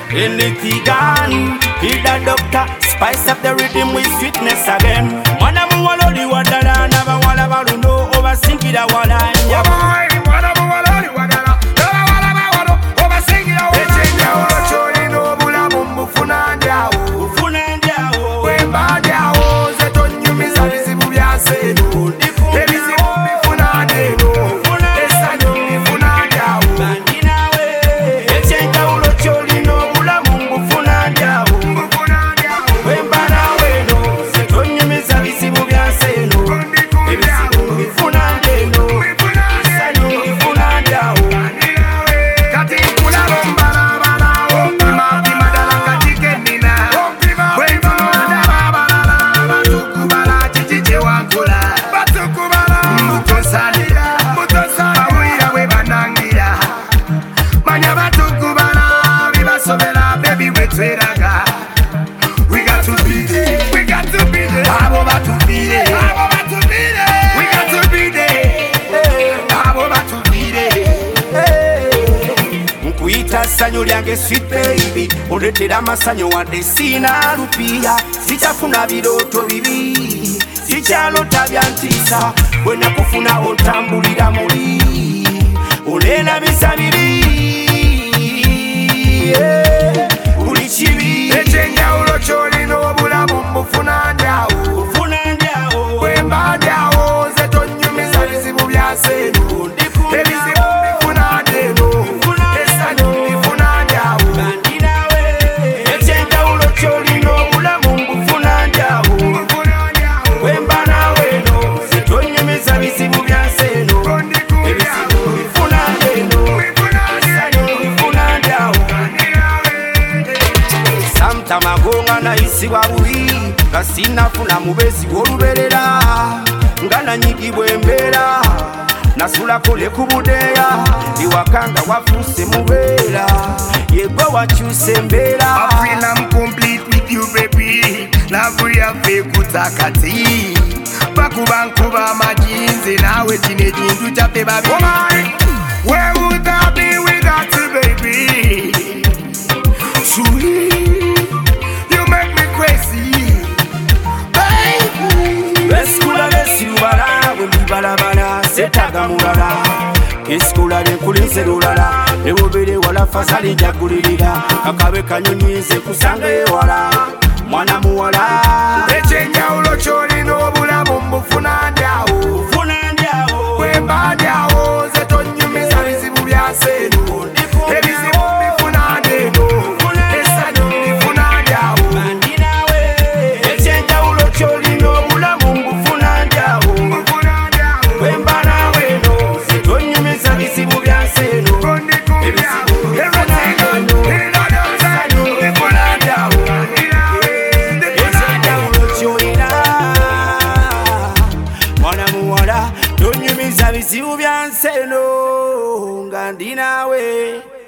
Anything gone, be the doctor. Spice up the rhythm with sweetness again. Mwana muwalo di wadala, naba wala baluno, oversinki da wala nyaba. Mwana muwalo di wadala, naba wala baluno, oversinki da wala nyaba. Echenja ulo choli no bula mumbu funa ndiawo. Ufuna ndiawo. Wemba ndiawo, zeto nyumiza vizibu vya seno. Ebizibu mifuna ndeno. Esa nyumifuna ndiawo. Bandinawe. Echenja ulo choli no bula mumbu funa ndiawo. Wemba nawe no, zeto nyumiza vizibu vya seno. Ebizibu mifuna ndeno. Esa nyumifuna ndiawo. Kati kula bombala bala, opima pima dala katike nina. Wemba dala bala, batukubala chichiche wankula. Mutosalira, bawira we banangira. Manya batukubala, bibasobela baby wetweraga. We got to be there, we got to be there. Abo batubire, we got to be there. Abo batubire. Nkuita sanyo lyange sweet baby, oletera amasanyo wadde sina lupia. Sichafuna biroto bibi, sichalota byantiisa. Bwe nakufuna otambulira muli, olena bisabiri. Buli kibi echenja ulo choli n'obulamu mbufuna ndyawo. Wemba ndyawo, nze tonyumiza bizibu bya seno. Ebizibu mbifuna ndeno, essanyu mbifuna ndyawo. Echenja ulo choli n'obulamu mbufuna ndyawo. Wemba nawe no, nze tonyumiza bizibu bya seno. Ebizibu mbifuna ndeno, essanyu mbifuna ndyawo. Samtama gonga na isi wabuhi, kasinafuna mubezi woluberera. Ngana nyigibwe mbera, nasula kole kubudeya. Iwakanga wafuse mubera, yegwe wakyuse mbera. I feel I'm complete with you, baby. Love ya fe kutakati. Bakubankuba majinze nawe chine jindu chape baby. Where would I be without you, baby? Sweet, you make me crazy, baby. Beskula besirubala, webibalabala, setaga mulala. Kiskula benkulinze lulala, nebobere wala fasali jagulirira. Akabe kanyonyize kusange wala, mwana muwala. Echenja ulo choli n'obulamu mbufuna ndyawo. Wemba ndyawo, nze tonyumiza bizibu bya seno. Ebizibu mbifuna ndeno, essanyu mbifuna ndyawo. Echenja ulo choli n'obulamu mbufuna ndyawo. Wemba nawe no, nze tonyumiza bizibu bya seno. Ebizibu mbifuna ndeno, essanyu mbifuna ndyawo. Echenja ulo cholina, mwana muwala, tonyumiza bizibu bya nseno nga ndi nawe.